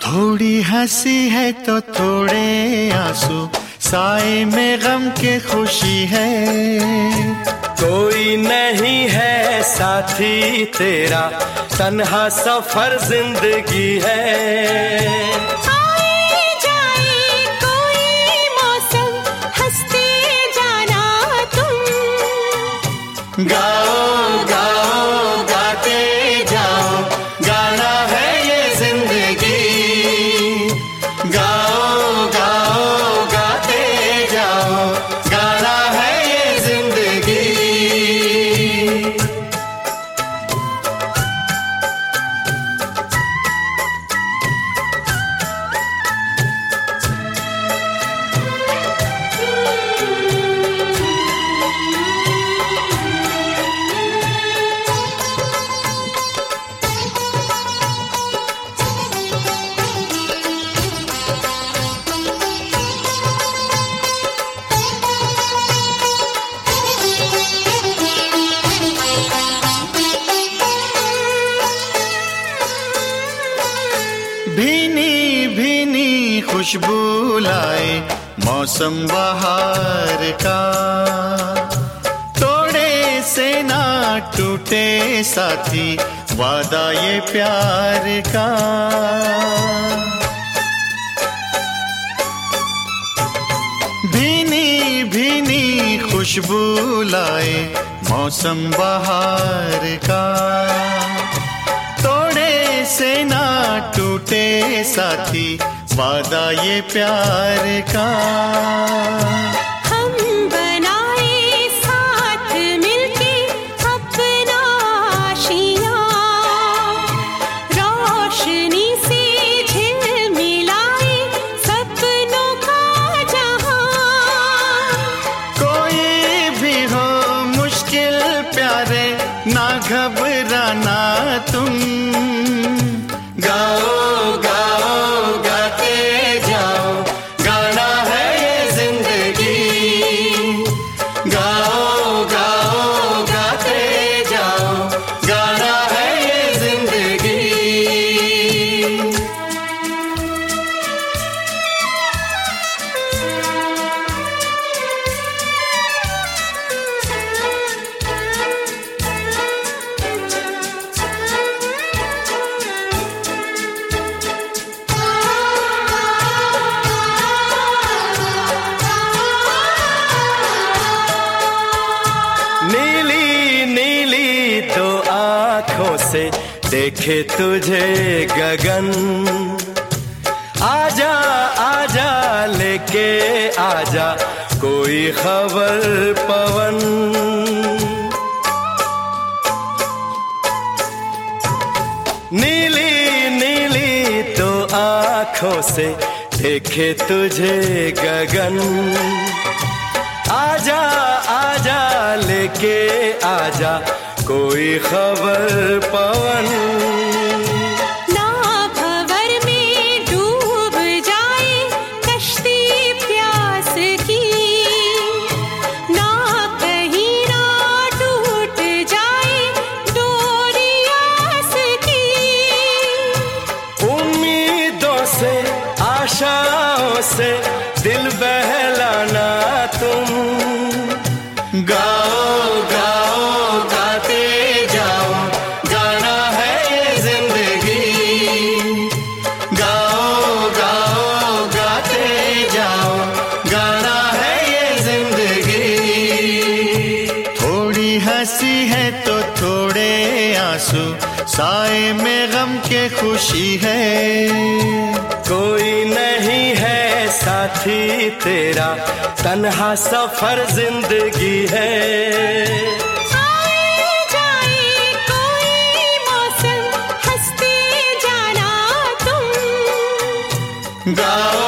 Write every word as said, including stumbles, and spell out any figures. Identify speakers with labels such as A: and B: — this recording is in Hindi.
A: थोड़ी हंसी है तो थोड़े आंसू, साए में गम के खुशी है।
B: कोई नहीं है साथी तेरा, तन्हा सफर जिंदगी है।
C: आए जाए कोई मौसम, हंसते जाना तुम।
A: गाओ गाओ गाते जाओ, गाना है ये जिंदगी। गाओ गाओ गाते जाओ, गाना है ये जिंदगी। भीनी भीनी खुशबू लाए मौसम बहार का, तोड़े से ना टूटे साथी वादा ये प्यार का। भीनी भीनी खुशबू लाए मौसम बहार का, तोड़े से ना टूटे साथी वादा ये प्यार का।
C: हम बनाए साथ मिलके अपना आशियाँ, रोशनी से झिलमिलाए सपनों का जहां।
A: कोई भी हो मुश्किल प्यारे, ना घबराना तुम। गाओ गाओ गाते जाओ, गाना है ये जिंदगी। गाओ गाओ गाते जाओ, गाना है ये जिंदगी।
B: नीली नीली तो आँखों से देखे तुझे गगन, आजा आजा लेके आजा कोई खबर पवन। नीली नीली तो आँखों से देखे तुझे गगन, आजा आजा लेके आजा कोई खबर पवन।
C: ना भंवर में डूब जाए कश्ती प्यास की, ना कहीं ना टूट जाए डोरी आस की।
B: उम्मीदों से आशाओं से दिल बहलाना तुम।
A: गाओ गाओ गाते जाओ, गाना है ये जिंदगी। गाओ गाओ गाते जाओ, गाना है ये जिंदगी। थोड़ी हंसी है तो थोड़े आंसू, साए में गम के खुशी है।
B: कोई नहीं है साथी तेरा, तन्हा सफर जिंदगी है।
C: आए जाए कोई मौसम, हंसते जाना तुम।
A: गाओ